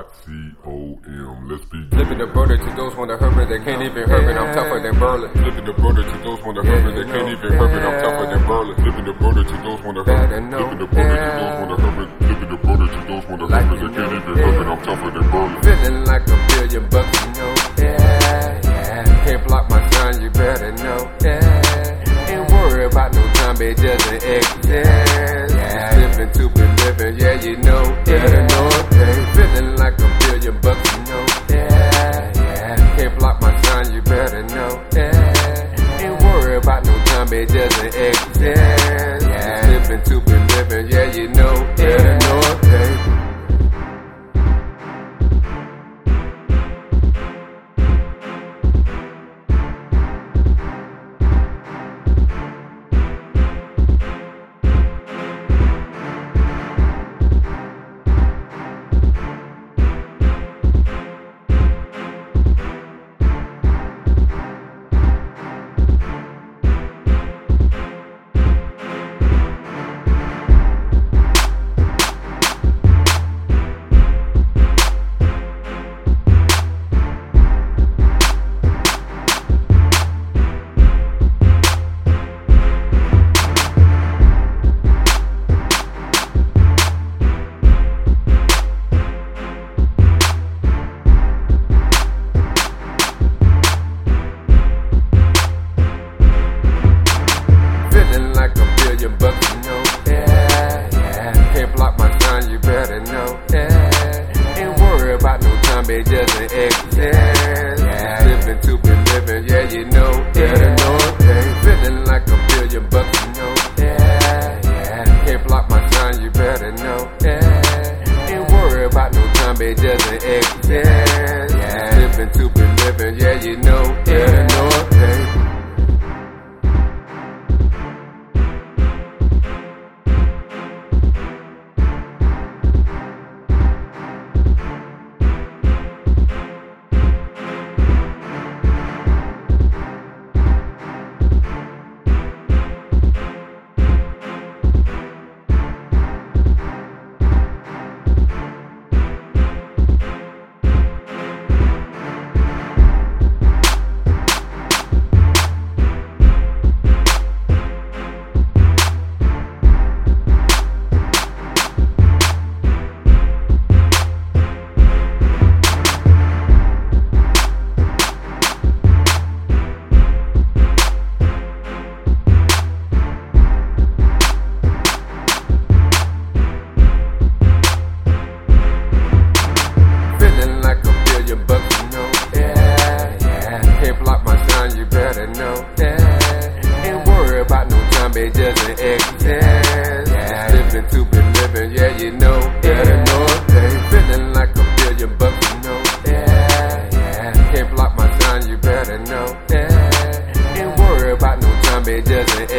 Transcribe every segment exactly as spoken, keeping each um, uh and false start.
C O M. Let's be flipping the brother to those wanna hurt me, they can't even hurt me, I'm tougher than Berlin. Flipping the brother to those wanna hurt me, they can't even hurt me, I'm tougher than Berlin. Flipping the brother to those wanna hurt me, flipping the brother to those wanna hurt me, flipping the brother to those wanna hurt me, they can't even hurt me, I'm tougher than Berlin. Feeling like a billion bucks, you know, yeah, yeah. Can't block my shine, you better know, yeah. Ain't worry about no time, it doesn't exist. Yeah. Living to be living, yeah, you know, better know it, yeah. Feeling like a billion bucks, you know, yeah, yeah. Can't block my shine, you better know, yeah. Ain't worry about no time, it doesn't exist. Yeah. Living to be living, yeah, you know, better know it, yeah. Bucks, you know, yeah, yeah. Can't block my shine, you better know, yeah. Ain't worry about no time, it doesn't exist. Yeah. Living to be living, yeah, you know, better know it, yeah. Feeling like a billion bucks, you know, yeah, yeah. Can't block my shine, you better know, yeah. Ain't worry about no time, it doesn't exist. Yeah. Living to be living, yeah, you know, better know it, yeah. Bucks, you know, yeah, yeah. Can't block my shine, you better know, yeah. Ain't worry about no time, it doesn't exist. Yeah. Living to be living, yeah, you know, better know it, yeah. Feeling like a billion bucks, you know, yeah, yeah. Can't block my shine, you better know, yeah. Ain't worry about no time, it doesn't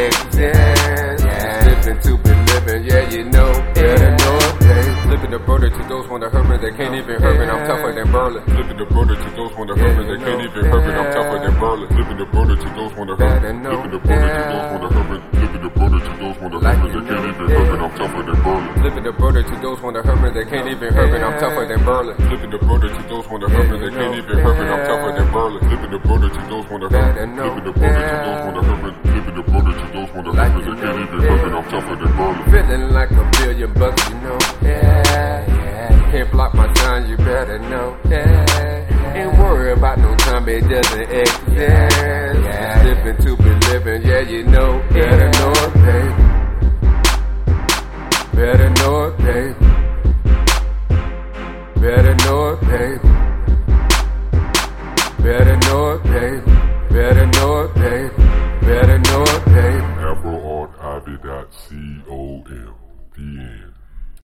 exist. Yeah. Living to be living, yeah, you know, better know it, yeah. Flipping the brother to those wanna hurt me, they can't even hurt me, I'm tougher than Berlin. Flipping the brother to those wanna hurt me, they can't even hurt me, I'm tougher than Berlin. Flipping the brother to those wanna hurt me, flipping the brother to those wanna hurt me, flipping the brother to those wanna hurt me, they can't even hurt me, I'm tougher than Berlin. Flipping the brother to those wanna hurt me, they can't even hurt me, I'm tougher than Berlin. Flipping the brother to those wanna hurt me, they can't even hurt me, I'm tougher than Berlin. Flipping the brother to those wanna hurt me, flipping the brother to those wanna hurt me, flipping the brother to those wanna hurt me, they can't even hurt me, I'm tougher than Berlin. Feeling like a billion bucks, you know, yeah, yeah. Can't block my shine, you better know, yeah. Ain't worry about no time, it doesn't exist. Yeah. Living to be living, yeah, you know, better know it, babe. Better know it, babe. Better know it, babe. Better know it, babe. Better know it, babe. Better know it, babe. Afro Art Ivy dot C O M. The end.